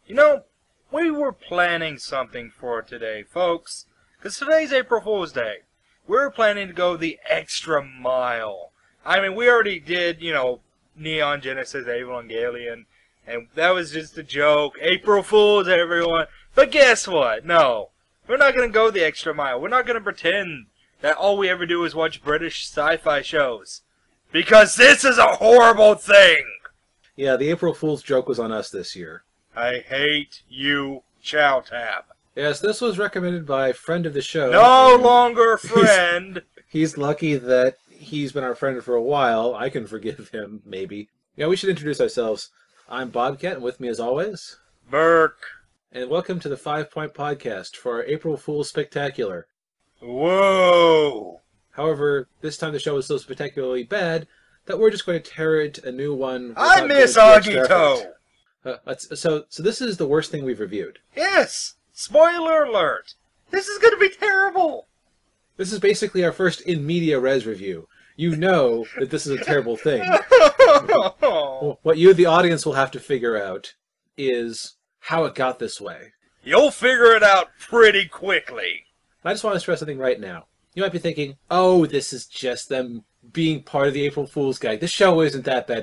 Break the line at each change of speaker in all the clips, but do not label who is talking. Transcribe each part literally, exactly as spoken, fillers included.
You know, we were planning something for today, folks, because today's April Fool's Day. We were planning to go the extra mile. I mean, we already did, you know, Neon Genesis Evangelion, and that was just a joke. April Fools, everyone. But guess what? No, we're not going to go the extra mile. We're not going to pretend that all we ever do is watch British sci-fi shows. Because this is a horrible thing!
Yeah, the April Fool's joke was on us this year.
I hate you, Chow Tap.
Yes, this was recommended by a friend of the show.
No longer friend!
He's, he's lucky that he's been our friend for a while. I can forgive him, maybe. Yeah, we should introduce ourselves. I'm Bobcat, and with me as always...
Burke.
And welcome to the Five Point Podcast for our April Fool's Spectacular.
Whoa!
However, this time the show is so spectacularly bad that we're just going to tear it a new one.
I miss Agito!
Uh, so, so this is the worst thing we've reviewed.
Yes! Spoiler alert! This is going to be terrible!
This is basically our first in media res review. You know that this is a terrible thing. What you, the audience, will have to figure out is how it got this way.
You'll figure it out pretty quickly.
I just want to stress something right now. You might be thinking, oh, this is just them being part of the April Fool's gag. This show isn't that bad.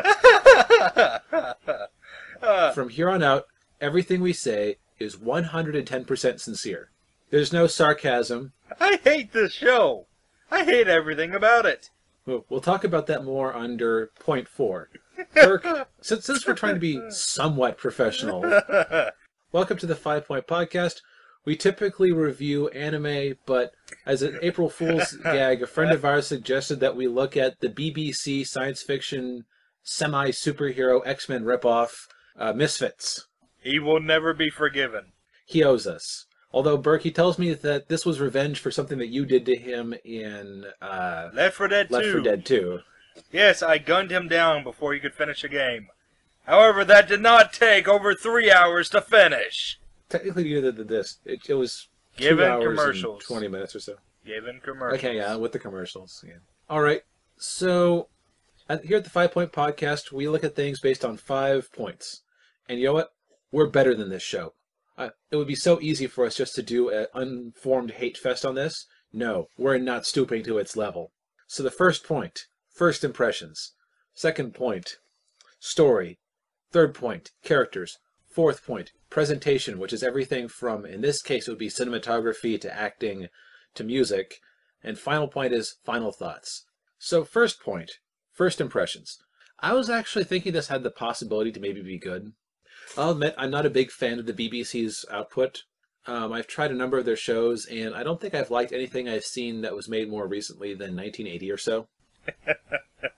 No. From here on out, everything we say is one hundred ten percent sincere. There's no sarcasm.
I hate this show. I hate everything about it.
We'll, we'll talk about that more under point four. Kirk, since, since we're trying to be somewhat professional, welcome to the Five Point Podcast. We typically review anime, but as an April Fool's gag, a friend of ours suggested that we look at the B B C science fiction semi-superhero X-Men ripoff, uh, Misfits.
He will never be forgiven.
He owes us. Although, Burke, he tells me that this was revenge for something that you did to him in uh,
Left four Dead
Left
two.
four Dead two.
Yes, I gunned him down before he could finish a game. However, that did not take over three hours to finish.
Technically, you did this. It, it was
Given
two hours
commercials.
and twenty minutes or so.
Given commercials.
Okay, yeah, with the commercials. Yeah. All right. So, at, here at the Five Point Podcast, we look at things based on five points. And you know what? We're better than this show. Uh, it would be so easy for us just to do an unformed hate fest on this. No, we're not stooping to its level. So the first point, first impressions. Second point, story. Third point, characters. Fourth point, presentation, which is everything from, in this case, it would be cinematography to acting to music. And final point is final thoughts. So first point, first impressions. I was actually thinking this had the possibility to maybe be good. I'll admit I'm not a big fan of the B B C's output. Um, I've tried a number of their shows, and I don't think I've liked anything I've seen that was made more recently than nineteen eighty or so.
uh,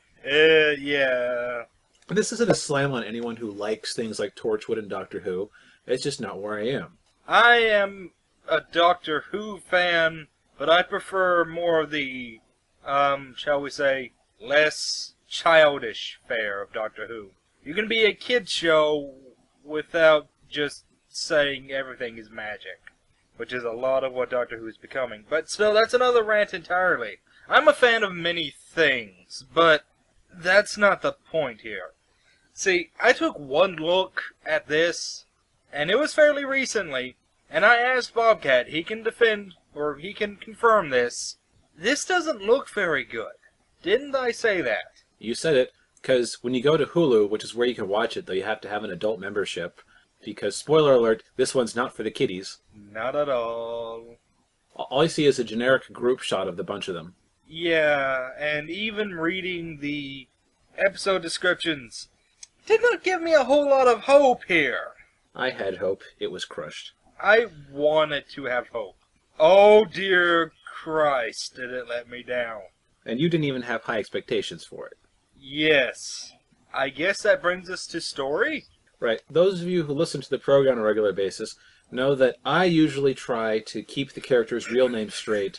yeah.
This isn't a slam on anyone who likes things like Torchwood and Doctor Who. It's just not where I am.
I am a Doctor Who fan, but I prefer more of the, um, shall we say, less childish fare of Doctor Who. You can be a kid's show without just saying everything is magic, which is a lot of what Doctor Who is becoming. But still, that's another rant entirely. I'm a fan of many things, but that's not the point here. See, I took one look at this, and it was fairly recently, and I asked Bobcat, he can defend, or he can confirm this. This doesn't look very good. Didn't I say that?
You said it. Because when you go to Hulu, which is where you can watch it, though you have to have an adult membership, because, spoiler alert, this one's not for the kiddies.
Not at all.
All you see is a generic group shot of the bunch of them.
Yeah, and even reading the episode descriptions did not give me a whole lot of hope here.
I had hope. It was crushed.
I wanted to have hope. Oh dear Christ, did it let me down.
And you didn't even have high expectations for it.
Yes. I guess that brings us to story?
Right. Those of you who listen to the program on a regular basis know that I usually try to keep the characters' real names straight.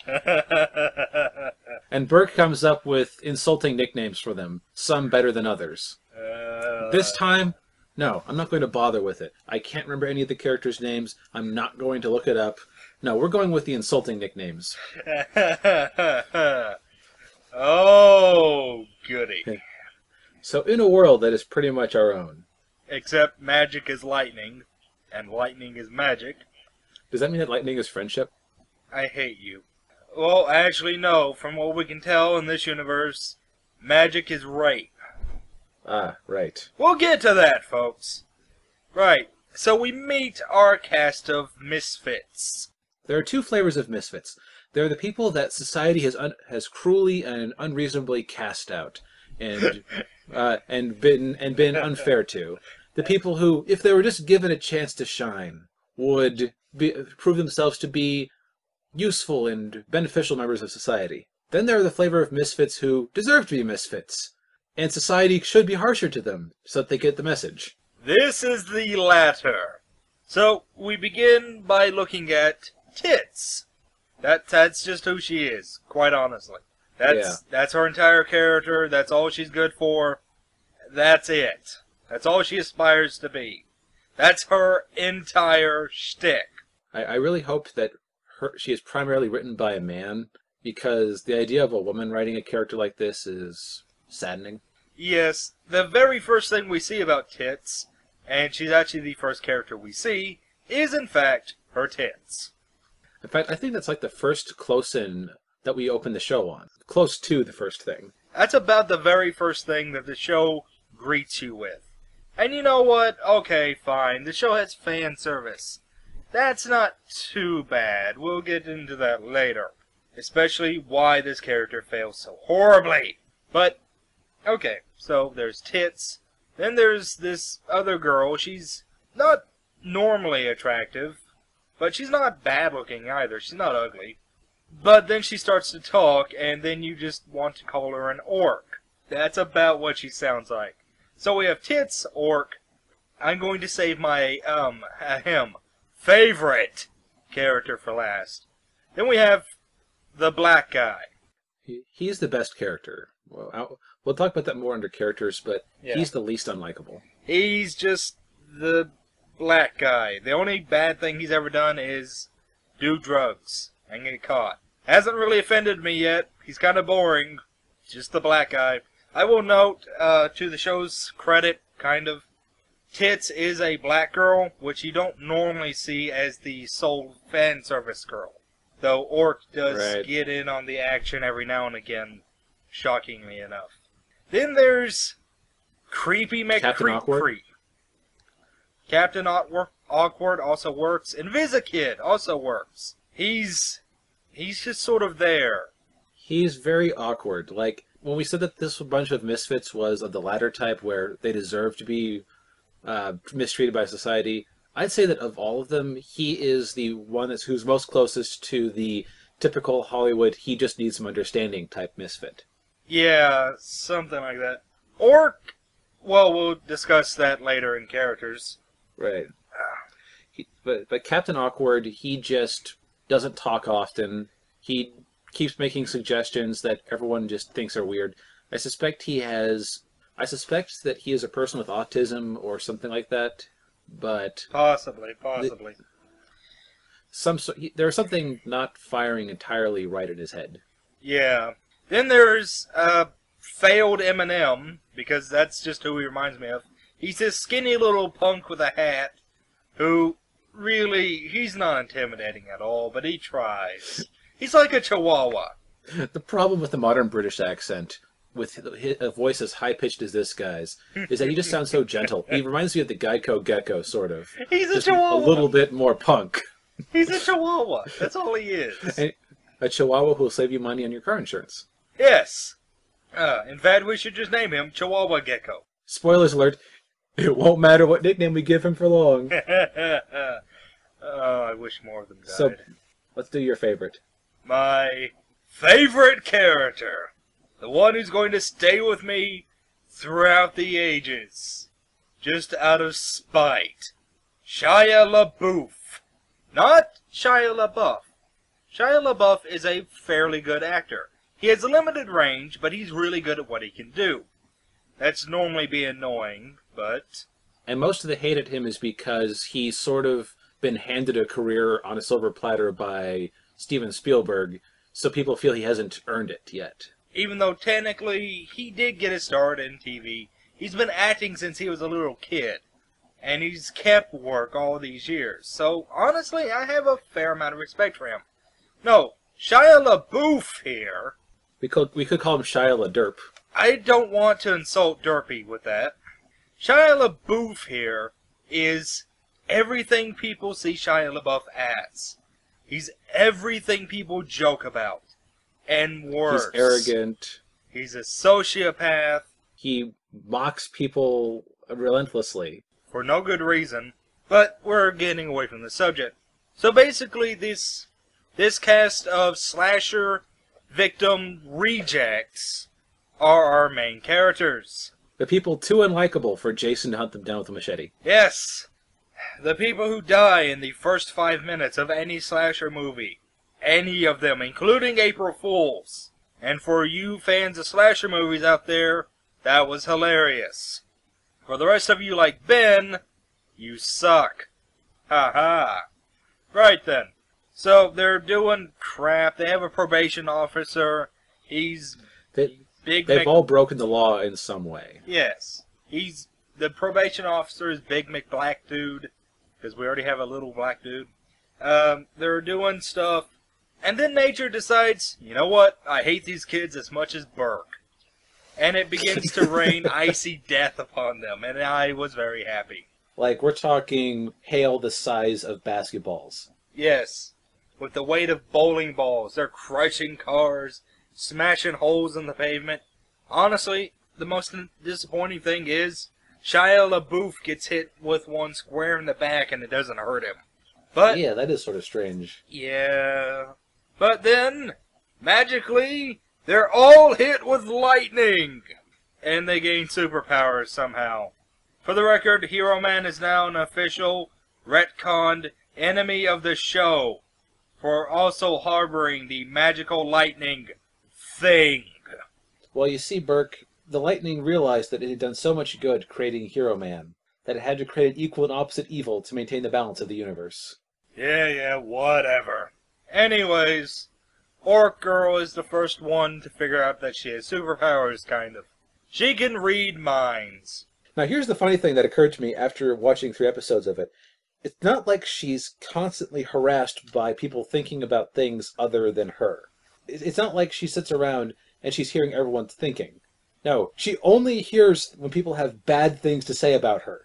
And Burke comes up with insulting nicknames for them, some better than others.
Uh...
This time, no, I'm not going to bother with it. I can't remember any of the characters' names. I'm not going to look it up. No, we're going with the insulting nicknames.
Oh, goody.
So in a world that is pretty much our own,
except magic is lightning, and lightning is magic.
Does that mean that lightning is friendship?
I hate you. Well, actually, no. From what we can tell in this universe, magic is rape.
Ah, right.
We'll get to that, folks. Right. So we meet our cast of misfits.
There are two flavors of misfits. There are the people that society has un- has cruelly and unreasonably cast out, and uh, and been and been unfair to. The people who, if they were just given a chance to shine, would be, prove themselves to be useful and beneficial members of society. Then there are the flavor of misfits who deserve to be misfits, and society should be harsher to them so that they get the message.
This is the latter. So we begin by looking at Tits. That that's just who she is, quite honestly. That's
Yeah.
that's her entire character. That's all she's good for. That's it. That's all she aspires to be. That's her entire shtick.
I, I really hope that her, she is primarily written by a man, because the idea of a woman writing a character like this is saddening.
Yes, the very first thing we see about Tits, and she's actually the first character we see, is in fact her tits.
In fact, I think that's like the first close-in that we open the show on. Close to the first thing.
That's about the very first thing that the show greets you with. And you know what? Okay, fine. The show has fan service. That's not too bad. We'll get into that later. Especially why this character fails so horribly. But, okay, so there's Tits. Then there's this other girl. She's not normally attractive, but she's not bad looking either. She's not ugly. But then she starts to talk, and then you just want to call her an orc. That's about what she sounds like. So we have Tits, orc. I'm going to save my, um, him, favorite character for last. Then we have the black guy.
He, he's the best character. Well, I'll, we'll talk about that more under characters, but
Yeah.
he's the least unlikable.
He's just the black guy. The only bad thing he's ever done is do drugs and get caught. Hasn't really offended me yet. He's kind of boring. Just the black guy. I will note, uh, to the show's credit, kind of, Tits is a black girl, which you don't normally see as the sole fan service girl. Though Orc does
Right.
get in on the action every now and again, shockingly enough. Then there's Creepy
Captain Awkward?
McCreep. Captain Awkward Awkward also works. Invisikid also works. He's he's just sort of there.
He's very awkward. Like, when we said that this bunch of misfits was of the latter type where they deserve to be uh, mistreated by society, I'd say that of all of them, he is the one that's who's most closest to the typical Hollywood, he just needs some understanding type misfit.
Yeah, something like that. Orc, well, we'll discuss that later in characters.
Right. He, but, but Captain Awkward, he just doesn't talk often. He keeps making suggestions that everyone just thinks are weird. I suspect he has... I suspect that he is a person with autism or something like that, but...
Possibly, possibly.
The, some so- he, there's something not firing entirely right in his head.
Yeah. Then there's uh, failed Eminem, because that's just who he reminds me of. He's this skinny little punk with a hat who, really, he's not intimidating at all, but he tries. He's like a chihuahua.
The problem with the modern British accent, with a voice as high-pitched as this guy's, is that he just sounds so gentle. He reminds me of the Geico Gecko, sort of.
He's a
Just
chihuahua.
a little bit more punk.
He's a chihuahua. That's all he is.
And a chihuahua who will save you money on your car insurance.
Yes. Uh, in fact, we should just name him Chihuahua Gecko.
Spoilers alert, it won't matter what nickname we give him for long.
Oh, I wish more of them died.
So, let's do your favorite.
My favorite character. The one who's going to stay with me throughout the ages. Just out of spite. Shia LaBeouf. Not Shia LaBeouf. Shia LaBeouf is a fairly good actor. He has a limited range, but he's really good at what he can do. That's normally be annoying, but...
And most of the hate at him is because he's sort of been handed a career on a silver platter by Steven Spielberg, so people feel he hasn't earned it yet.
Even though technically he did get a start in T V, he's been acting since he was a little kid. and he's kept work all these years. So, honestly, I have a fair amount of respect for him. No, Shia LaBeouf here.
We could we could call him Shia LaDerp.
I don't want to insult Derpy with that. Shia LaBeouf here is everything people see Shia LaBeouf as. He's everything people joke about. And worse.
He's arrogant.
He's a sociopath.
He mocks people relentlessly.
For no good reason. But we're getting away from the subject. So basically this this cast of slasher victim rejects are our main characters.
The people too unlikable for Jason to hunt them down with a machete.
Yes. The people who die in the first five minutes of any slasher movie. Any of them, including April Fools. And for you fans of slasher movies out there, that was hilarious. For the rest of you like Ben, you suck. Ha ha. Right then. So they're doing crap. They have a probation officer. He's
They,
big.
they've
Mc...
all broken the law in some way.
Yes. He's the probation officer is Big McBlack Dude, because we already have a little black dude. Um, they're doing stuff, and then nature decides, you know what? I hate these kids as much as Burke. And it begins to rain icy death upon them, and I was very happy.
Like, we're talking hail the size of basketballs.
Yes. With the weight of bowling balls, they're crushing cars, smashing holes in the pavement. Honestly, the most disappointing thing is, Shia LaBeouf gets hit with one square in the back and it doesn't hurt him. But
Yeah, that is sort of strange.
yeah. But then, magically, they're all hit with lightning! And they gain superpowers somehow. For the record, Hero Man is now an official, retconned enemy of the show for also harboring the magical lightning thing.
Well, you see, Burke, the Lightning realized that it had done so much good creating Hero Man that it had to create an equal and opposite evil to maintain the balance of the universe.
Yeah, yeah, whatever. Anyways, Orc Girl is the first one to figure out that she has superpowers, kind of. She can read minds.
Now, here's the funny thing that occurred to me after watching three episodes of it. It's not like she's constantly harassed by people thinking about things other than her. It's not like she sits around and she's hearing everyone's thinking. No, she only hears when people have bad things to say about her.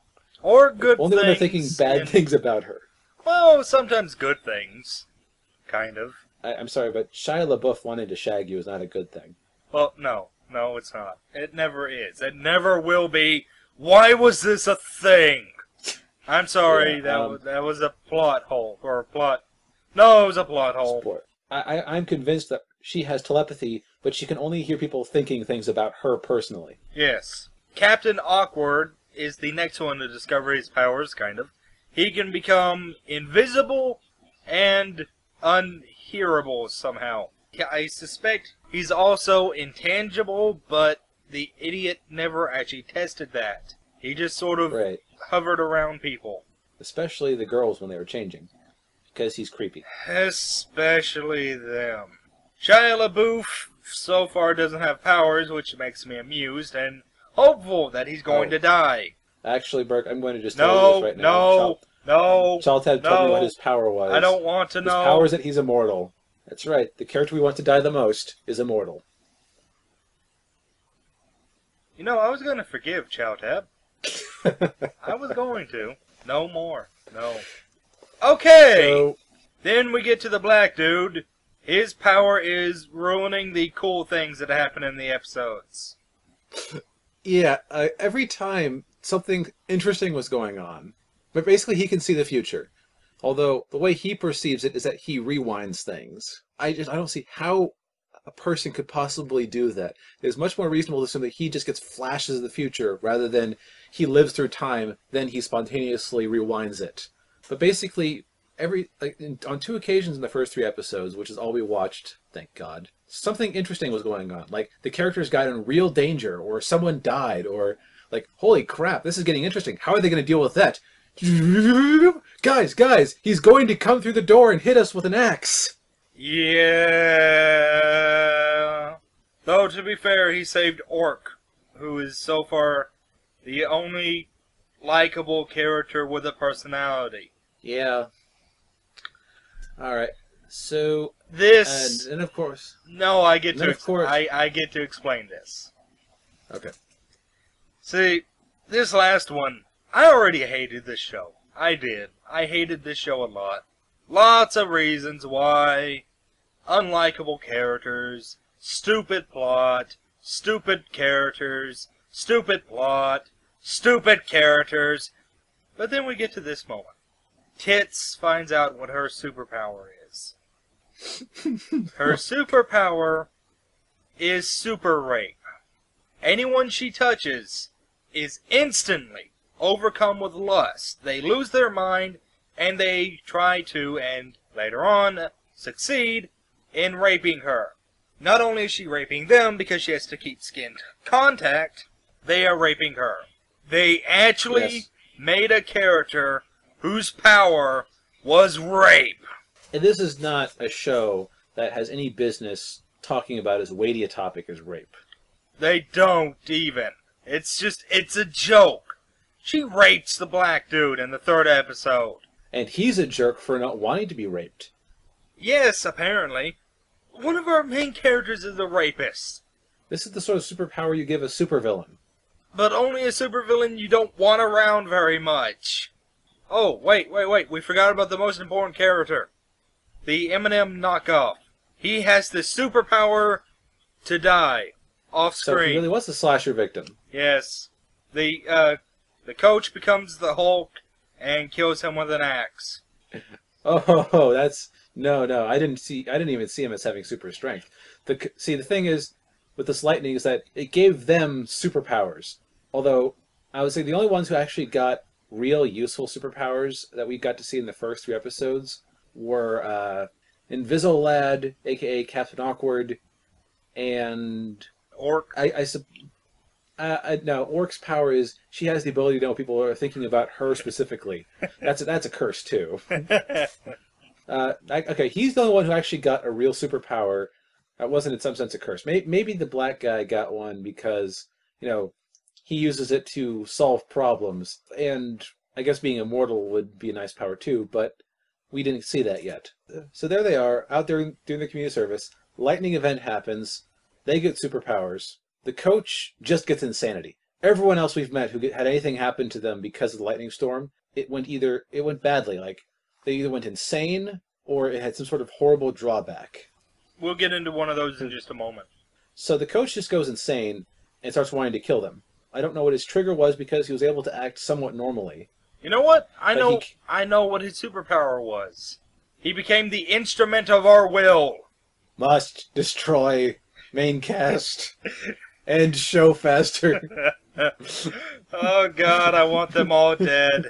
Or good
only
things.
when they're thinking bad
in-
things about her.
Well, sometimes good things. Kind of.
I, I'm sorry, but Shia LaBeouf wanting to shag you is not a good thing.
Well, no. No, it's not. It never is. It never will be. Why was this a thing? I'm sorry,
Yeah,
that,
um,
was, that was a plot hole. Or a plot... No, it was a plot hole.
Sport. I, I, I'm convinced that she has telepathy, but she can only hear people thinking things about her personally.
Yes. Captain Awkward is the next one to discover his powers, kind of. He can become invisible and unhearable somehow. I suspect he's also intangible, but the idiot never actually tested that. He just sort of
Right.
hovered around people.
Especially the girls when they were changing. Because he's creepy.
Especially them. Shia LaBeouf so far doesn't have powers, which makes me amused and hopeful that he's going
Oh.
to die.
Actually, Burke, I'm going to just tell you
No,
this right now.
no, no,
Chaltad told me
no.
what his power was.
I don't want to
His
know.
power is that he's immortal. That's right. The character we want to die the most is immortal.
You know, I was going to forgive Chowtab. I was going to. No more. No. Okay!
So,
Then we get to the black dude. His power is ruining the cool things that happen in the episodes.
yeah, uh, every time something interesting was going on, but basically he can see the future. Although the way he perceives it is that he rewinds things. I just I don't see how a person could possibly do that. It's much more reasonable to assume that he just gets flashes of the future rather than he lives through time, then he spontaneously rewinds it. But basically, every like in, on two occasions in the first three episodes, which is all we watched, thank God, something interesting was going on. Like the characters got in real danger, or someone died, or like, holy crap, this is getting interesting. How are they going to deal with that? Guys, guys, he's going to come through the door and hit us with an axe.
Yeah. Though, to be fair, he saved Orc, who is so far the only likable character with a personality.
Yeah. All right. So
This...
and, and of course...
No, I get to...
of course...
I, I get to explain this.
Okay.
See, this last one, I already hated this show. I did. I hated this show a lot. Lots of reasons why. Unlikable characters, stupid plot, stupid characters, stupid plot, stupid characters. But then we get to this moment. Tits finds out what her superpower is. Her superpower is super rape. Anyone she touches is instantly overcome with lust. They lose their mind, and they try to, and later on, succeed in raping her. Not only is she raping them because she has to keep skin contact, they are raping her. They actually
Yes.
made a character whose power was rape.
And this is not a show that has any business talking about as weighty a topic as rape.
They don't even. It's just, it's a joke. She rapes the black dude in the third episode.
And he's a jerk for not wanting to be raped.
Yes, apparently. One of our main characters is a rapist.
This is the sort of superpower you give a supervillain.
But only a supervillain you don't want around very much. Oh, wait, wait, wait. We forgot about the most important character. The Eminem knockoff. He has the superpower to die off
So he
screen.
really was the slasher victim.
Yes. The, uh, the coach becomes the Hulk and kills him with an axe.
Oh, that's... No, no, I didn't see. I didn't even see him as having super strength. The see, the thing is with this lightning is that it gave them superpowers. Although I would say the only ones who actually got real useful superpowers that we got to see in the first three episodes were uh, Invisolad, aka Captain Awkward, and
Orc.
I. I, sup- uh, I no, Orc's power is she has the ability to know people are thinking about her specifically. That's a, that's a curse too. Uh, I, okay, he's the only one who actually got a real superpower. That wasn't in some sense a curse. Maybe, maybe the black guy got one because, you know, he uses it to solve problems. And I guess being immortal would be a nice power too, but we didn't see that yet. So there they are, out there doing the community service. Lightning event happens. They get superpowers. The coach just gets insanity. Everyone else we've met who get, had anything happen to them because of the lightning storm, it went either, it went badly, like, they either went insane, or it had some sort of horrible drawback.
We'll get into one of those in just a moment.
So the coach just goes insane and starts wanting to kill them. I don't know what his trigger was because he was able to act somewhat normally.
You know what? I
But
know
he-
I know what his superpower was. He became the instrument of our will.
Must destroy main cast. End show faster.
Oh god, I want them all dead.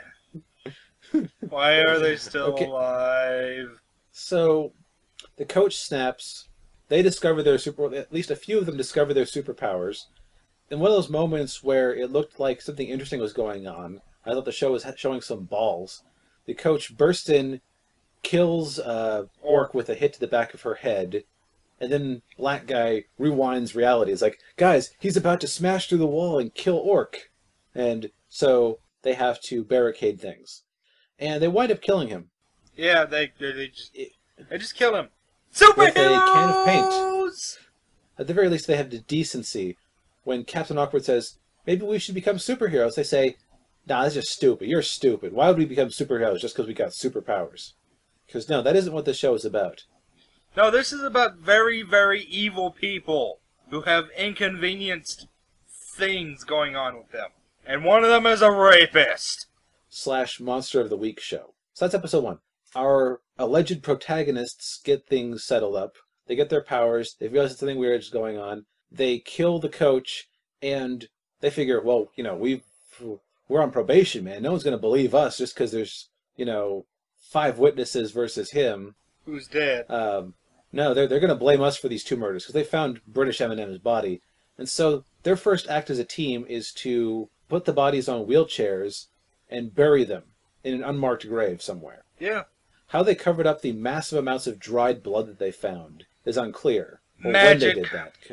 Why are they still
Okay.
alive?
So the coach snaps. They discover their super. At least a few of them discover their superpowers. In one of those moments where it looked like something interesting was going on, I thought the show was showing some balls. The coach bursts in, kills uh, Orc with a hit to the back of her head, and then Black Guy rewinds reality. It's like, guys, he's about to smash through the wall and kill Orc. And so they have to barricade things. And they wind up killing him.
Yeah, they they, they just
It-
they just kill him.
With a can of paint.
Superheroes!
At the very least, they have the decency. When Captain Awkward says, maybe we should become superheroes, they say, nah, that's just stupid. You're stupid. Why would we become superheroes just because we got superpowers? Because, no, that isn't what the show is about.
No, this is about very, very evil people who have inconvenienced things going on with them. And one of them is a rapist.
Slash Monster of the Week show. So that's episode one. Our alleged protagonists get things settled up. They get their powers. They realize that something weird is going on. They kill the coach, and they figure, well, you know, we've, we're on probation, man. No one's going to believe us just because there's, you know, five witnesses versus him.
Who's dead.
Um, no, they're, they're going to blame us for these two murders because they found British Eminem's body. And so their first act as a team is to put the bodies on wheelchairs and bury them in an unmarked grave somewhere.
Yeah.
How they covered up the massive amounts of dried blood that they found is unclear. Or when
Magic.
they did that.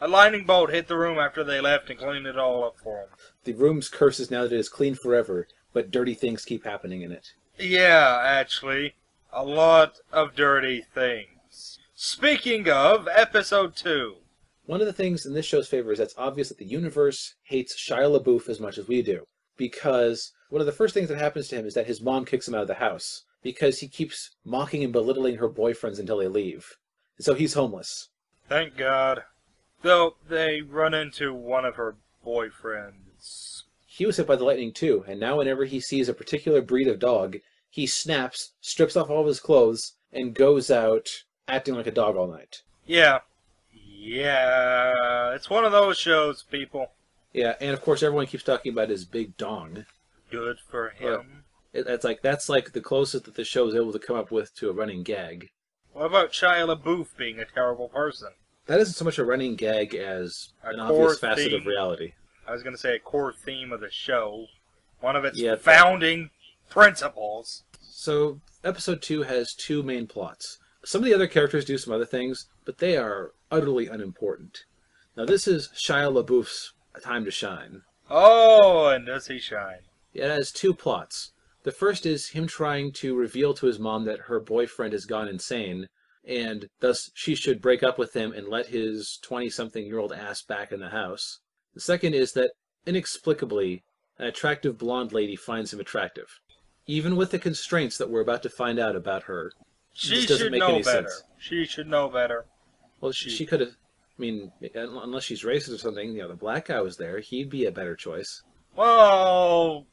A lightning bolt hit the room after they left and cleaned it all up for them.
The room's curse is now that it is clean forever, but dirty things keep happening in it.
Yeah, actually. A lot of dirty things. Speaking of, episode two.
One of the things in this show's favor is that it's obvious that the universe hates Shia LaBeouf as much as we do. Because one of the first things that happens to him is that his mom kicks him out of the house. Because he keeps mocking and belittling her boyfriends until they leave. And so he's homeless.
Thank God. Though they run into one of her boyfriends.
He was hit by the lightning too, and now whenever he sees a particular breed of dog, he snaps, strips off all of his clothes, and goes out acting like a dog all night.
Yeah. Yeah. It's one of those shows, people.
Yeah, and of course everyone keeps talking about his big dong.
Good for him.
It, it's like that's like the closest that the show is able to come up with to a running gag.
What about Shia LaBeouf being a terrible person?
That isn't so much a running gag as
A
an
core
obvious facet
theme.
of reality.
I was going to say a core theme of the show. One of its
Yeah,
founding principles.
So, episode two has two main plots. Some of the other characters do some other things, but they are utterly unimportant. Now, this is Shia LaBeouf's time to shine.
Oh, and does he shine?
It has two plots. The first is him trying to reveal to his mom that her boyfriend has gone insane, and thus she should break up with him and let his twenty-something-year-old ass back in the house. The second is that, inexplicably, an attractive blonde lady finds him attractive. Even with the constraints that we're about to find out about her,
She
this doesn't
should
make
know
any
better.
sense.
She should know better.
Well, she, she could have... I mean, unless she's racist or something, you know, the black guy was there. He'd be a better choice.
Well,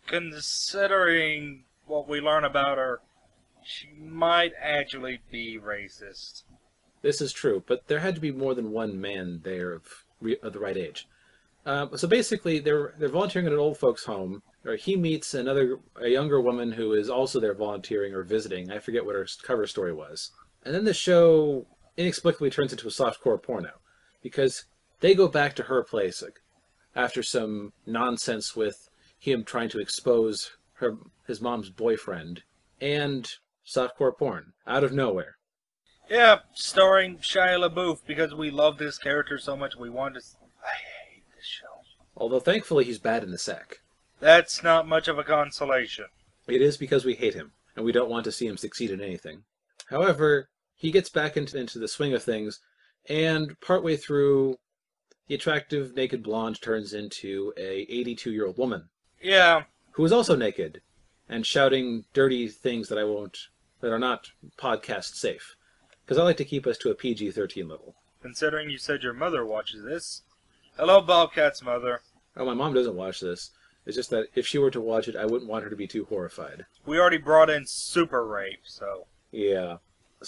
considering what we learn about her, she might actually be racist.
This is true, but there had to be more than one man there of, re- of the right age. Um, so basically, they're they're volunteering at an old folks' home. Or he meets another, a younger woman who is also there volunteering or visiting. I forget what her cover story was. And then the show inexplicably turns into a softcore porno, because they go back to her place like, after some nonsense with him trying to expose her his mom's boyfriend, and softcore porn out of nowhere.
Yeah, starring Shia LaBeouf, because we love this character so much we want to... I hate this show.
Although thankfully he's bad in the sack.
That's not much of a consolation.
It is because we hate him, and we don't want to see him succeed in anything. However, he gets back into, into the swing of things, and partway through, the attractive naked blonde turns into a eighty-two-year-old woman.
Yeah.
Who is also naked, and shouting dirty things that I won't, that are not podcast safe. Because I like to keep us to a P G thirteen level.
Considering you said your mother watches this. Hello, Bobcat's mother.
Oh, my mom doesn't watch this. It's just that if she were to watch it, I wouldn't want her to be too horrified.
We already brought in super rape, so...
Yeah.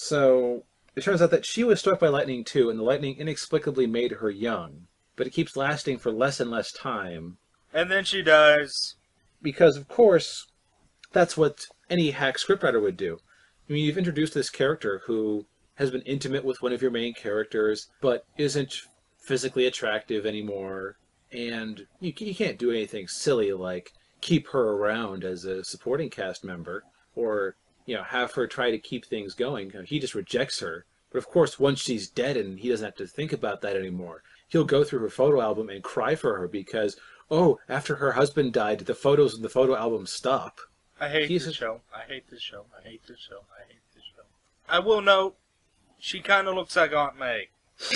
So, it turns out that she was struck by lightning too, and the lightning inexplicably made her young. But it keeps lasting for less and less time.
And then she dies.
Because, of course, that's what any hack scriptwriter would do. I mean, you've introduced this character who has been intimate with one of your main characters, but isn't physically attractive anymore. And you, you can't do anything silly like keep her around as a supporting cast member, or, you know, have her try to keep things going. He just rejects her. But of course, once she's dead and he doesn't have to think about that anymore, he'll go through her photo album and cry for her because, oh, after her husband died, the photos in the photo album stop.
I hate
He's
this
a-
show. I hate this show. I hate this show. I hate this show. I will note, she kind of looks like Aunt May,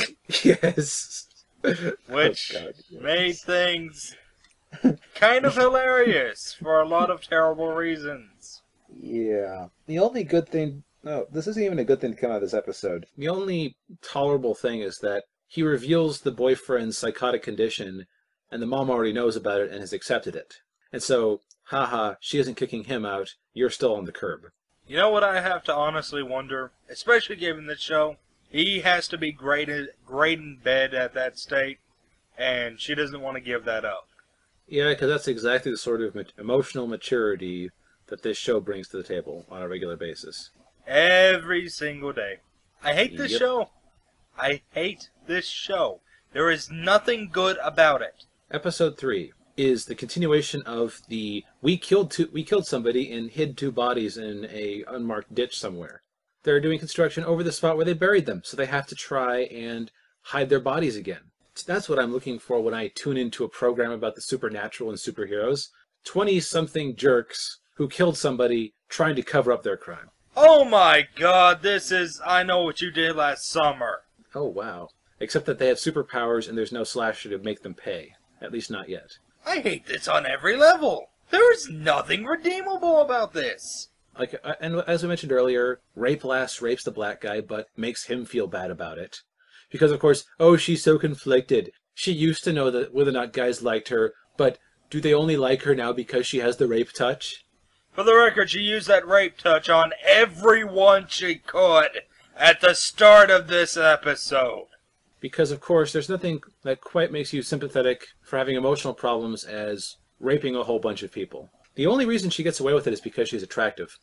Yes.
which
Oh, God.
made things kind of hilarious for a lot of terrible reasons.
Yeah. The only good thing... No, this isn't even a good thing to come out of this episode. The only tolerable thing is that he reveals the boyfriend's psychotic condition, and the mom already knows about it and has accepted it. And so, haha, she isn't kicking him out, you're still on the curb.
You know what I have to honestly wonder? Especially given this show, he has to be great, great in bed at that state, and she doesn't want to give that up.
Yeah, because that's exactly the sort of mat- emotional maturity that this show brings to the table on a regular basis.
Every single day. I hate this
Yep.
show. I hate this show. There is nothing good about it.
Episode three is the continuation of the we killed two, we killed somebody and hid two bodies in a unmarked ditch somewhere. They're doing construction over the spot where they buried them, so they have to try and hide their bodies again. That's what I'm looking for when I tune into a program about the supernatural and superheroes. twenty-something jerks who killed somebody trying to cover up their crime.
Oh my god, this is I Know What You Did Last Summer.
Oh, wow. Except that they have superpowers and there's no slasher to make them pay. At least not yet.
I hate this on every level. There is nothing redeemable about this.
Like, uh, and as I mentioned earlier, Rape Lass rapes the black guy, but makes him feel bad about it. Because, of course, oh, she's so conflicted. She used to know that whether or not guys liked her, but do they only like her now because she has the rape touch?
For the record, she used that rape touch on everyone she could at the start of this episode.
Because, of course, there's nothing that quite makes you sympathetic for having emotional problems as raping a whole bunch of people. The only reason she gets away with it is because she's attractive.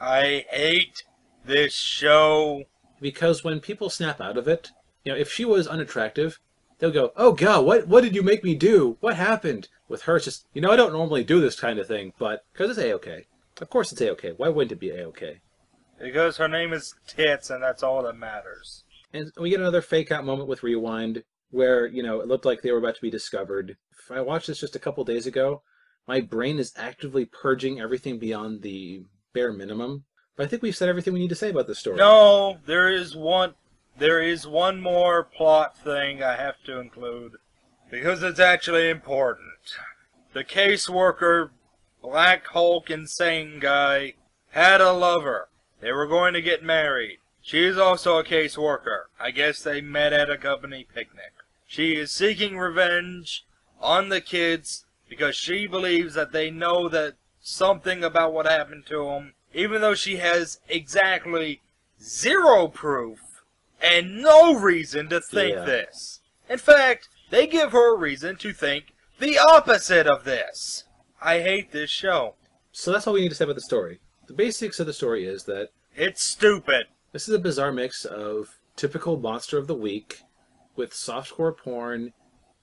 I hate this show.
Because when people snap out of it, you know, if she was unattractive, they'll go, oh god, what what did you make me do? What happened? With her, it's just, you know, I don't normally do this kind of thing, but because it's A-okay. Of course it's A-okay. Why wouldn't it be A-okay?
Because her name is Tits, and that's all that matters.
And we get another fake-out moment with Rewind, where, you know, it looked like they were about to be discovered. If I watched this just a couple days ago, my brain is actively purging everything beyond the bare minimum. But I think we've said everything we need to say about this story.
No, there is one... There is one more plot thing I have to include, because it's actually important. The caseworker, Black Hulk insane guy, had a lover. They were going to get married. She is also a caseworker. I guess they met at a company picnic. She is seeking revenge on the kids because she believes that they know that something about what happened to them, even though she has exactly zero proof and no reason to think
Yeah.
this. In fact, they give her a reason to think the opposite of this. I hate this show.
So that's all we need to say about the story. The basics of the story is that
It's stupid.
this is a bizarre mix of typical monster of the week with softcore porn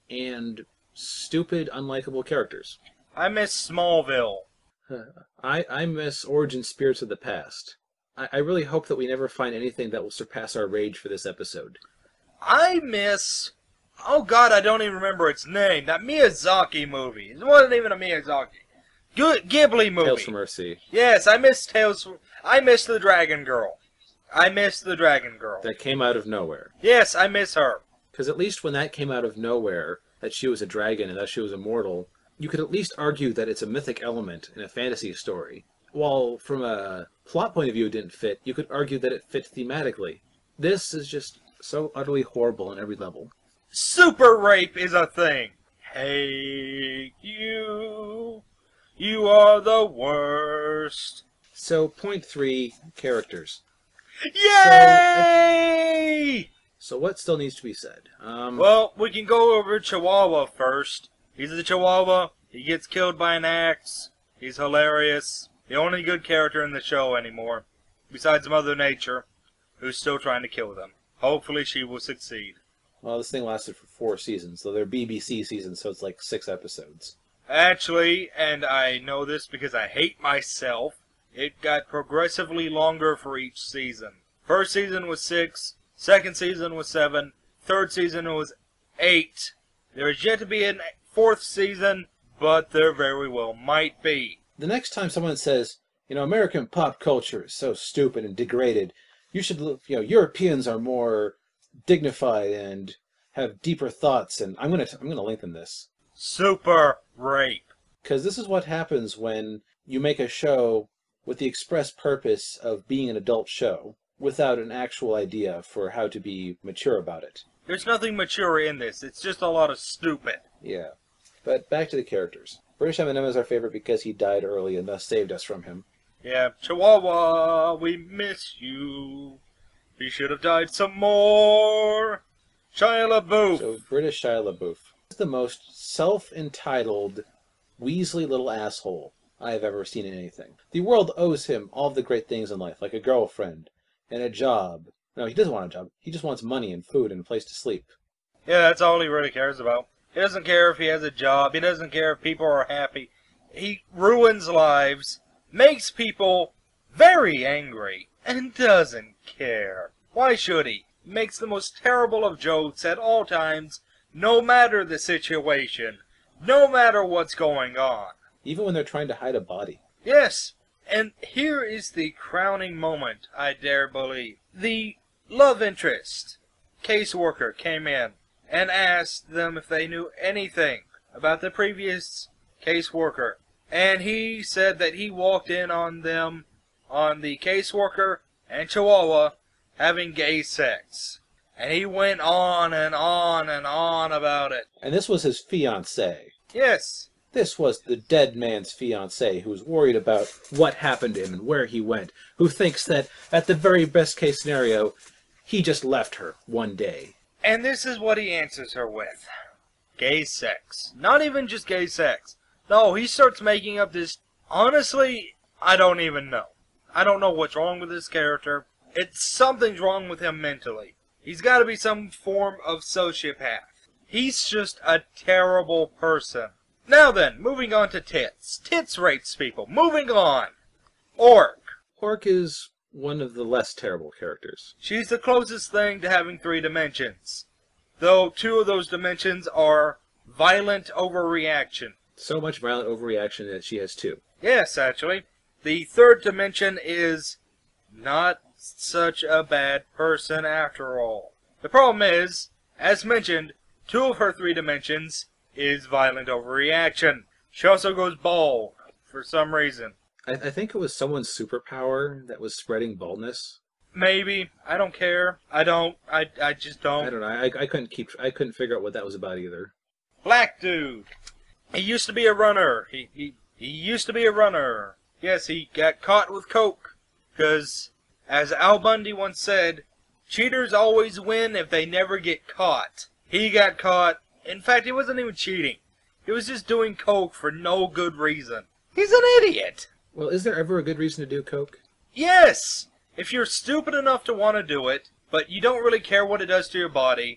and stupid, unlikable characters.
I miss Smallville.
I, I miss Origin Spirits of the Past. I, I really hope that we never find anything that will surpass our rage for this episode.
I miss... Oh god, I don't even remember its name. That Miyazaki movie. It wasn't even a Miyazaki. Good Ghibli movie.
Tales from Earthsea.
Yes, I miss Tales from... I miss the Dragon Girl. I miss the Dragon Girl.
That came out of nowhere.
Yes, I miss her.
Because at least when that came out of nowhere, that she was a dragon and that she was immortal, you could at least argue that it's a mythic element in a fantasy story. While from a plot point of view it didn't fit, you could argue that it fit thematically. This is just so utterly horrible on every level.
Super rape is a thing. Hate you. You are the worst.
So, point three, characters.
Yay!
So what still needs to be said? Um,
Well, we can go over Chihuahua first. He's the Chihuahua. He gets killed by an axe. He's hilarious. The only good character in the show anymore. Besides Mother Nature, who's still trying to kill them. Hopefully she will succeed.
well, this thing lasted for four seasons, though they're B B C seasons, so it's like six episodes.
Actually, and I know this because I hate myself, it got progressively longer for each season. First season was six, second season was seven, third season was eight. There is yet to be a fourth season, but there very well might be.
The next time someone says, you know, American pop culture is so stupid and degraded, you should, you know, Europeans are more dignified and have deeper thoughts, and I'm gonna, I'm gonna lengthen this.
Super rape.
Because this is what happens when you make a show with the express purpose of being an adult show, without an actual idea for how to be mature about it.
There's nothing mature in this. It's just a lot of stupid.
Yeah. But back to the characters. British Eminem is our favorite because he died early and thus saved us from him.
Yeah, Chihuahua, we miss you. He should have died some more. Shia LaBeouf.
So, British Shia LaBeouf is the most self-entitled, Weasley little asshole I have ever seen in anything. The world owes him all the great things in life, like a girlfriend and a job. No, he doesn't want a job. He just wants money and food and a place to sleep.
Yeah, that's all he really cares about. He doesn't care if he has a job. He doesn't care if people are happy. He ruins lives, makes people very angry, and doesn't care. Why should he? He makes the most terrible of jokes at all times, no matter the situation, no matter what's going on.
Even when they're trying to hide a body.
Yes, and here is the crowning moment, I dare believe. The love interest, caseworker, came in and asked them if they knew anything about the previous caseworker. And he said that he walked in on them, on the caseworker and Chihuahua, having gay sex. And he went on and on and on about it.
And this was his fiancée.
Yes.
This was the dead man's fiancée who's worried about what happened to him and where he went, who thinks that, at the very best case scenario, he just left her one day.
And this is what he answers her with. Gay sex. Not even just gay sex. No, he starts making up this... Honestly, I don't even know. I don't know what's wrong with this character. It's something's wrong with him mentally. He's got to be some form of sociopath. He's just a terrible person. Now then, moving on to Tits. Tits rates people. Moving on. Orc.
Orc is one of the less terrible characters.
She's the closest thing to having three dimensions. Though two of those dimensions are violent overreaction.
So much violent overreaction that she has two.
Yes, actually. The third dimension is not such a bad person after all. The problem is, as mentioned, two of her three dimensions is violent overreaction. She also goes bald, for some reason.
I, I think it was someone's superpower that was spreading baldness.
Maybe. I don't care. I don't. I, I just don't.
I don't know. I, I couldn't keep. I couldn't figure out what that was about either.
Black dude. He used to be a runner. He, he, he used to be a runner. Yes, he got caught with coke. Because, as Al Bundy once said, cheaters always win if they never get caught. He got caught. In fact, he wasn't even cheating. He was just doing coke for no good reason. He's an idiot.
Well, is there ever a good reason to do coke?
Yes! If you're stupid enough to want to do it, but you don't really care what it does to your body,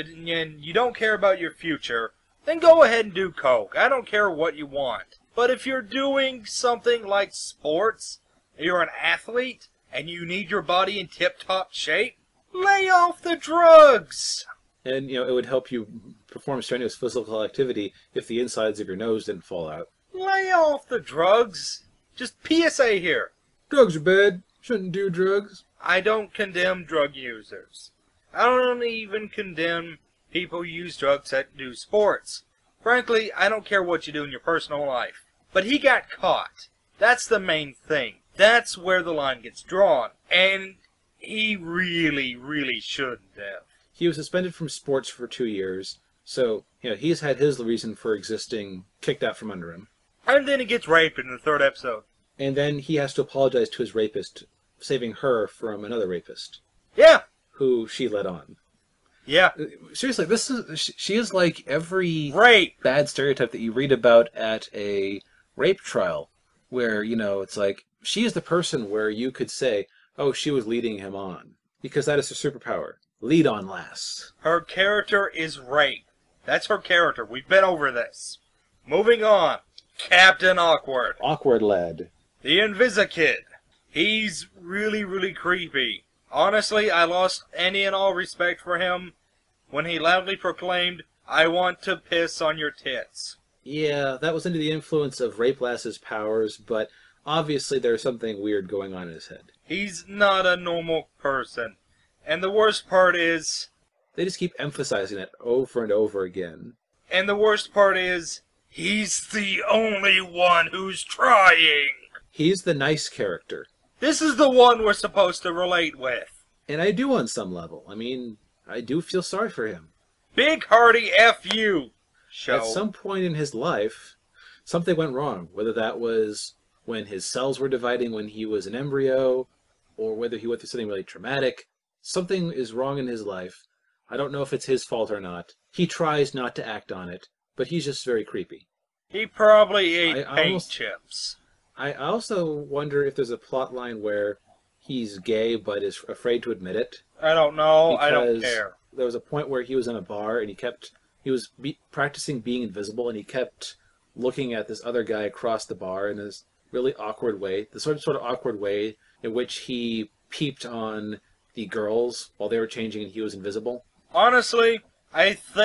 and you don't care about your future, then go ahead and do coke. I don't care what you want. But if you're doing something like sports, you're an athlete, and you need your body in tip-top shape, lay off the drugs!
And, you know, it would help you perform strenuous physical activity if the insides of your nose didn't fall out.
Lay off the drugs! Just P S A here.
Drugs are bad. Shouldn't do drugs.
I don't condemn drug users. I don't even condemn people who use drugs that do sports. Frankly, I don't care what you do in your personal life. But he got caught. That's the main thing. That's where the line gets drawn. And he really, really shouldn't have.
He was suspended from sports for two years, so, you know, he's had his reason for existing kicked out from under him.
And then he gets raped in the third episode.
And then he has to apologize to his rapist, saving her from another rapist.
Yeah.
Who she led on.
Yeah.
Seriously, this is she is like every
rape
bad stereotype that you read about at a rape trial, where, you know, it's like, she is the person where you could say, oh, she was leading him on. Because that is her superpower. Lead on, lass.
Her character is rape. That's her character. We've been over this. Moving on. Captain Awkward.
Awkward lad.
The Invisikid. He's really, really creepy. Honestly, I lost any and all respect for him when he loudly proclaimed, I want to piss on your tits.
Yeah, that was under the influence of Rape Lass's powers, but obviously there's something weird going on in his head.
He's not a normal person. And the worst part is...
They just keep emphasizing it over and over again.
And the worst part is, he's the only one who's trying.
He's the nice character.
This is the one we're supposed to relate with.
And I do on some level. I mean, I do feel sorry for him.
Big hearty F you. Show.
At some point in his life, something went wrong. Whether that was when his cells were dividing when he was an embryo, or whether he went through something really traumatic. Something is wrong in his life. I don't know if it's his fault or not. He tries not to act on it, but he's just very creepy.
He probably ate
I, I
paint
almost,
chips.
I also wonder if there's a plot line where he's gay but is afraid to admit it.
I don't know.
Because
I don't care.
There was a point where he was in a bar and he kept he was be, practicing being invisible, and he kept looking at this other guy across the bar in this really awkward way, the sort of sort of awkward way in which he peeped on the girls while they were changing and he was invisible.
Honestly, I think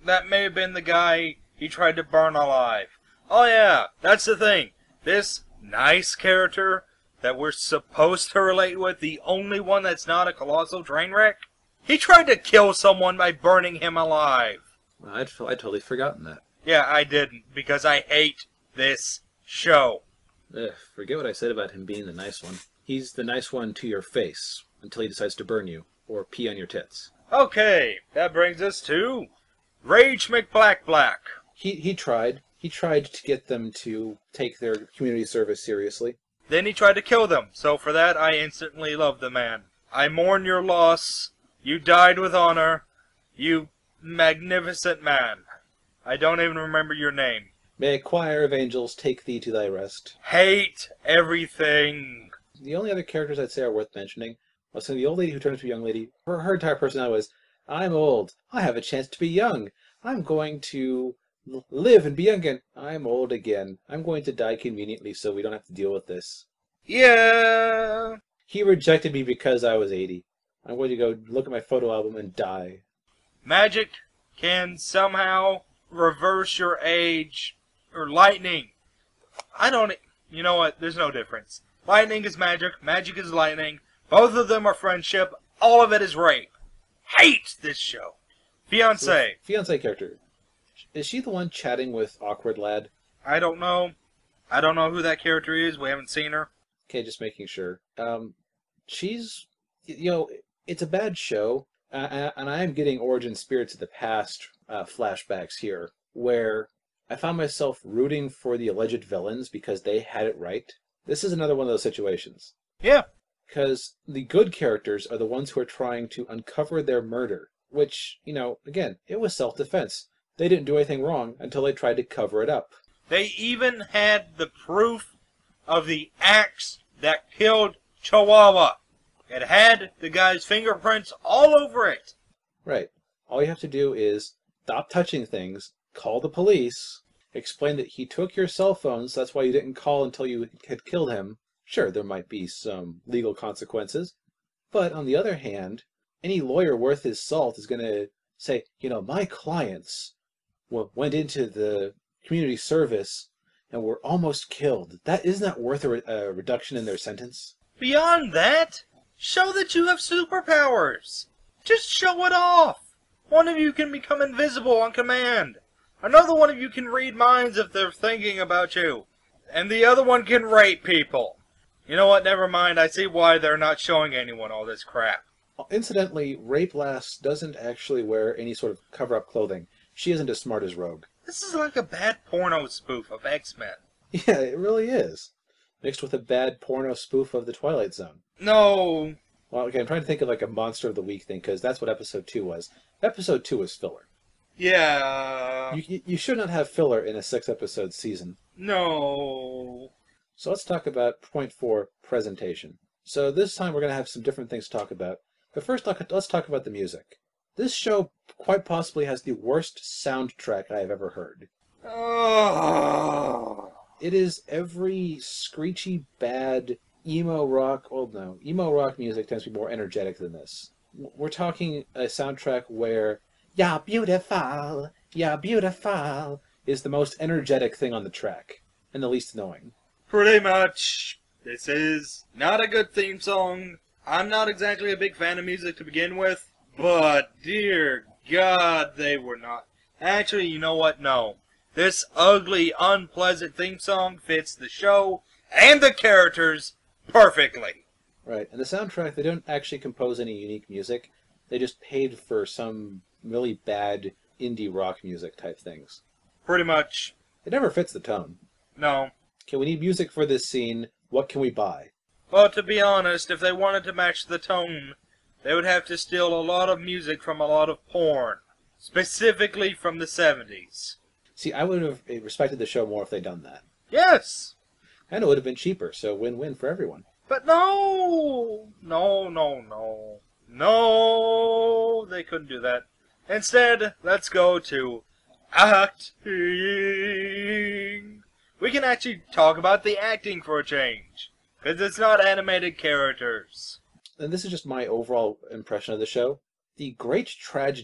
that may have been the guy he tried to burn alive. Oh yeah, that's the thing. This nice character that we're supposed to relate with, the only one that's not a colossal train wreck, he tried to kill someone by burning him alive.
I'd, I'd totally forgotten that.
Yeah, I didn't, because I hate this show.
Ugh, forget what I said about him being the nice one. He's the nice one to your face, until he decides to burn you, or pee on your tits.
Okay, that brings us to Rage McBlackBlack.
He, he tried. He tried to get them to take their community service seriously.
Then he tried to kill them, so for that I instantly love the man. I mourn your loss. You died with honor. You magnificent man. I don't even remember your name.
May a choir of angels take thee to thy rest.
Hate everything.
The only other characters I'd say are worth mentioning was the old lady who turned into a young lady. Her, her entire personality was, I'm old. I have a chance to be young. I'm going to live and be young again. I'm old again. I'm going to die conveniently so we don't have to deal with this.
Yeah.
He rejected me because I was eighty. I'm going to go look at my photo album and die.
Magic can somehow reverse your age. Or lightning. I don't... You know what? There's no difference. Lightning is magic. Magic is lightning. Both of them are friendship. All of it is rape. Hate this show. Fiancé.
So, fiancé character. Is she the one chatting with Awkward Lad?
I don't know. I don't know who that character is. We haven't seen her.
Okay, just making sure. Um, she's... You know, it's a bad show. Uh, and I am getting Origin Spirits of the Past uh, flashbacks here. Where I found myself rooting for the alleged villains because they had it right. This is another one of those situations.
Yeah.
Because the good characters are the ones who are trying to uncover their murder. Which, you know, again, it was self-defense. They didn't do anything wrong until they tried to cover it up.
They even had the proof of the axe that killed Chihuahua. It had the guy's fingerprints all over it.
Right. All you have to do is stop touching things, call the police, explain that he took your cell phones, that's why you didn't call until you had killed him. Sure, there might be some legal consequences. But on the other hand, any lawyer worth his salt is going to say, you know, my clients went into the community service and were almost killed. That isn't that worth a, re a reduction in their sentence?
Beyond that, show that you have superpowers. Just show it off. One of you can become invisible on command. Another one of you can read minds if they're thinking about you. And the other one can rape people. You know what? Never mind. I see why they're not showing anyone all this crap.
Incidentally, Rape Lass doesn't actually wear any sort of cover-up clothing. She isn't as smart as Rogue.
This is like a bad porno spoof of X-Men.
Yeah, it really is. Mixed with a bad porno spoof of The Twilight Zone.
No.
Well, okay, I'm trying to think of like a Monster of the Week thing, because that's what Episode two was. Episode two was filler.
Yeah.
You, you should not have filler in a six-episode season.
No.
So let's talk about point four, presentation. So this time we're going to have some different things to talk about. But first, let's talk about the music. This show quite possibly has the worst soundtrack I have ever heard.
Oh.
It is every screechy, bad, emo rock... Well, no. Emo rock music tends to be more energetic than this. We're talking a soundtrack where "You're beautiful, you're beautiful" is the most energetic thing on the track, and the least annoying.
Pretty much. This is not a good theme song. I'm not exactly a big fan of music to begin with, but dear God, they were not. Actually, you know what? No. This ugly, unpleasant theme song fits the show and the characters perfectly.
Right, and the soundtrack, they don't actually compose any unique music. They just paid for some really bad indie rock music type things.
Pretty much.
It never fits the tone.
No.
Okay, we need music for this scene. What can we buy?
Well, to be honest, if they wanted to match the tone, they would have to steal a lot of music from a lot of porn. Specifically from the seventies.
See, I would have respected the show more if they'd done that.
Yes!
And it would have been cheaper, so win-win for everyone.
But no! No, no, no. No! They couldn't do that. Instead, let's go to acting. We can actually talk about the acting for a change. Because it's not animated characters.
And this is just my overall impression of the show. The great tragedy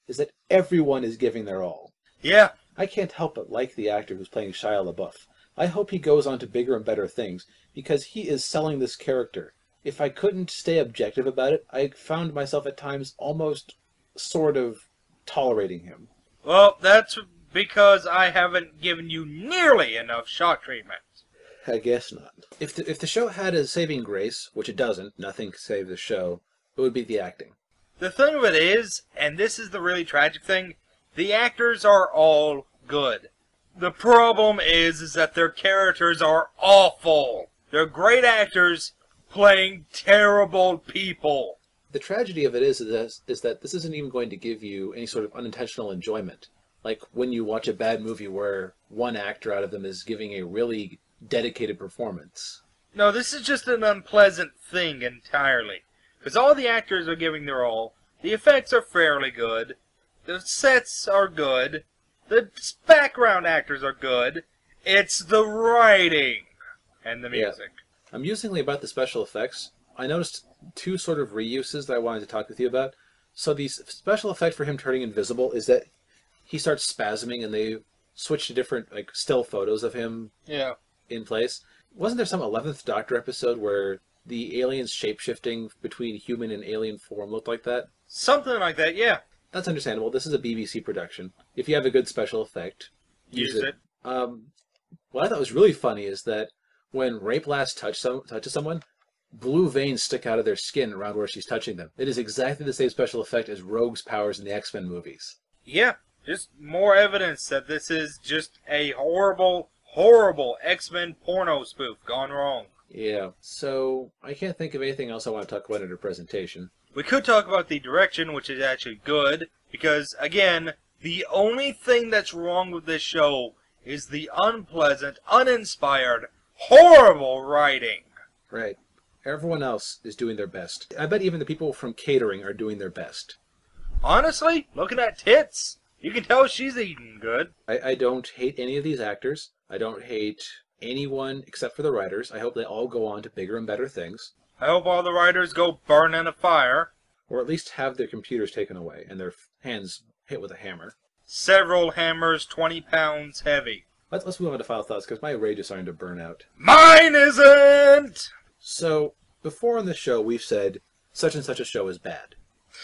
is that everyone is giving their all.
Yeah.
I can't help but like the actor who's playing Shia LaBeouf. I hope he goes on to bigger and better things, because he is selling this character. If I couldn't stay objective about it, I found myself at times almost sort of tolerating him.
Well, that's because I haven't given you nearly enough shock treatment.
I guess not. If the, if the show had a saving grace, which it doesn't, nothing can save the show, it would be the acting.
The thing of it is, and this is the really tragic thing, the actors are all good. The problem is, is that their characters are awful. They're great actors playing terrible people.
The tragedy of it is, is, is that this isn't even going to give you any sort of unintentional enjoyment. Like when you watch a bad movie where one actor out of them is giving a really dedicated performance.
No, this is just an unpleasant thing entirely. Because all the actors are giving their all. The effects are fairly good. The sets are good. The background actors are good. It's the writing and the music.
Yeah. Amusingly about the special effects, I noticed two sort of reuses that I wanted to talk with you about. So the special effect for him turning invisible is that he starts spasming and they switch to different like still photos of him
Yeah.
in place. Wasn't there some eleventh Doctor episode where the aliens shape-shifting between human and alien form looked like that?
Something like that, yeah.
That's understandable. This is a B B C production. If you have a good special effect,
Use,
use
it.
it. Um, what I thought was really funny is that when Rape Last touch some, touches someone, blue veins stick out of their skin around where she's touching them. It is exactly the same special effect as Rogue's powers in the X-Men movies.
Yeah, just more evidence that this is just a horrible, horrible X-Men porno spoof gone wrong.
Yeah, so I can't think of anything else I want to talk about in her presentation.
We could talk about the direction, which is actually good, because, again, the only thing that's wrong with this show is the unpleasant, uninspired, horrible writing.
Right. Everyone else is doing their best. I bet even the people from catering are doing their best.
Honestly, looking at tits, you can tell she's eating good.
I, I don't hate any of these actors. I don't hate anyone except for the writers. I hope they all go on to bigger and better things.
I hope all the writers go burn in a fire.
Or at least have their computers taken away and their hands hit with a hammer.
Several hammers twenty pounds heavy.
Let's, let's move on to final thoughts, because my rage is starting to burn out.
Mine isn't!
So, before on the show, we've said such and such a show is bad.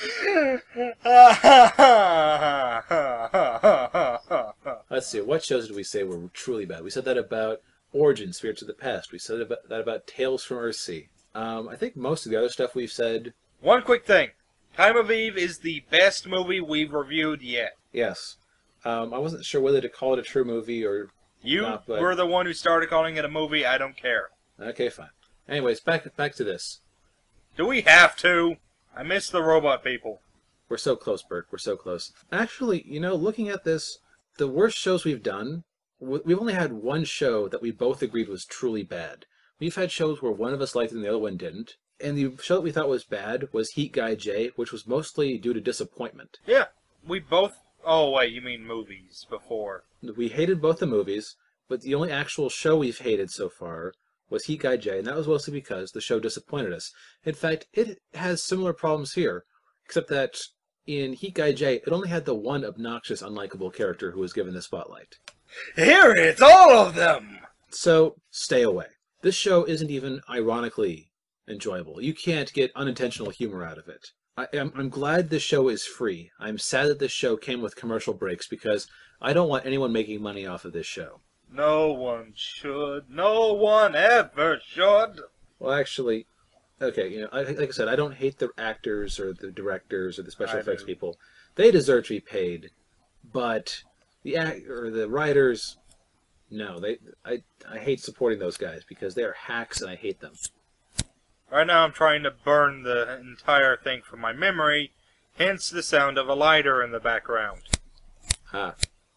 Let's see, what shows did we say were truly bad? We said that about Origin, Spirits of the Past. We said about, that about Tales from Earthsea. Um, I think most of the other stuff we've said...
One quick thing. Time of Eve is the best movie we've reviewed yet.
Yes. Um, I wasn't sure whether to call it a true movie or
You
not, but...
were the one who started calling it a movie. I don't care.
Okay, fine. Anyways, back back to this.
Do we have to? I miss the robot people.
We're so close, Burke. We're so close. Actually, you know, looking at this, the worst shows we've done, we've only had one show that we both agreed was truly bad. We've had shows where one of us liked it and the other one didn't. And the show that we thought was bad was Heat Guy J, which was mostly due to disappointment.
Yeah, we both... Oh, wait, you mean movies before.
We hated both the movies, but the only actual show we've hated so far was Heat Guy J, and that was mostly because the show disappointed us. In fact, it has similar problems here, except that in Heat Guy J, it only had the one obnoxious, unlikable character who was given the spotlight.
Here it's all of them!
So, stay away. This show isn't even ironically enjoyable. You can't get unintentional humor out of it. I, I'm, I'm glad this show is free. I'm sad that this show came with commercial breaks because I don't want anyone making money off of this show.
No one should. No one ever should.
Well, actually, okay, you know, I, like I said, I don't hate the actors or the directors or the special
I
effects
do.
people. They deserve to be paid, but the act or the writers, no, they. I I hate supporting those guys because they are hacks and I hate them.
Right now I'm trying to burn the entire thing from my memory, hence the sound of a lighter in the background.
Ah,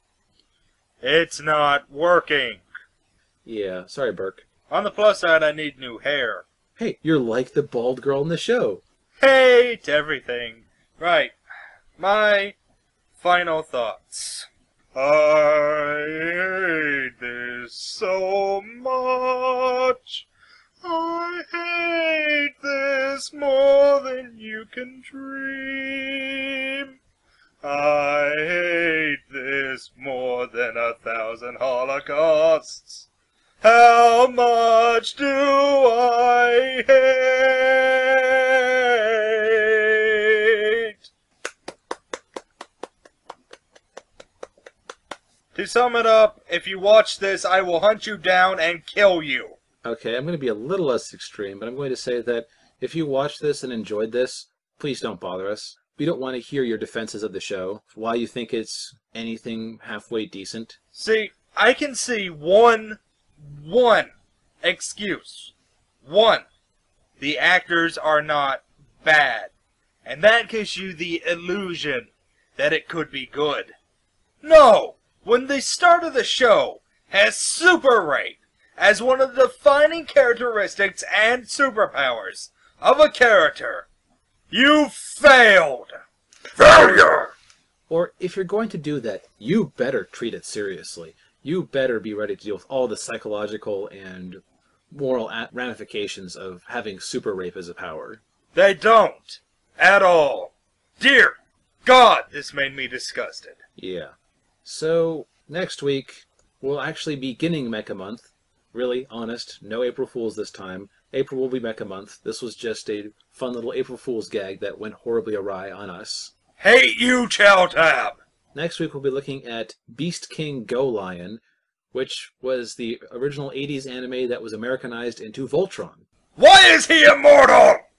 It's not working.
yeah. Sorry, Burke.
On the plus side, I need new hair.
Hey, you're like the bald girl in the show.
Hate everything. Right. My final thoughts. I hate this so much. I hate this more than you can dream. I and holocausts. How much do I hate? To sum it up, if you watch this, I will hunt you down and kill you.
Okay, I'm going to be a little less extreme, but I'm going to say that if you watched this and enjoyed this, please don't bother us. We don't want to hear your defenses of the show, why you think it's anything halfway decent.
See, I can see one, one excuse. One, the actors are not bad. And that gives you the illusion that it could be good. No! When the start of the show has Super Rape as one of the defining characteristics and superpowers of a character, you failed! Failure!
Or if you're going to do that, you better treat it seriously. You better be ready to deal with all the psychological and moral ramifications of having Super Rape as a power.
They don't. At all. Dear God, this made me disgusted.
Yeah. So, next week, we'll actually be beginning Mecha Month. Really, honest, no April Fools this time. April will be Mecha Month. This was just a fun little April Fool's gag that went horribly awry on us.
Hate you, Chowtab!
Next week we'll be looking at Beast King Go Lion, which was the original eighties anime that was Americanized into Voltron.
Why is he immortal?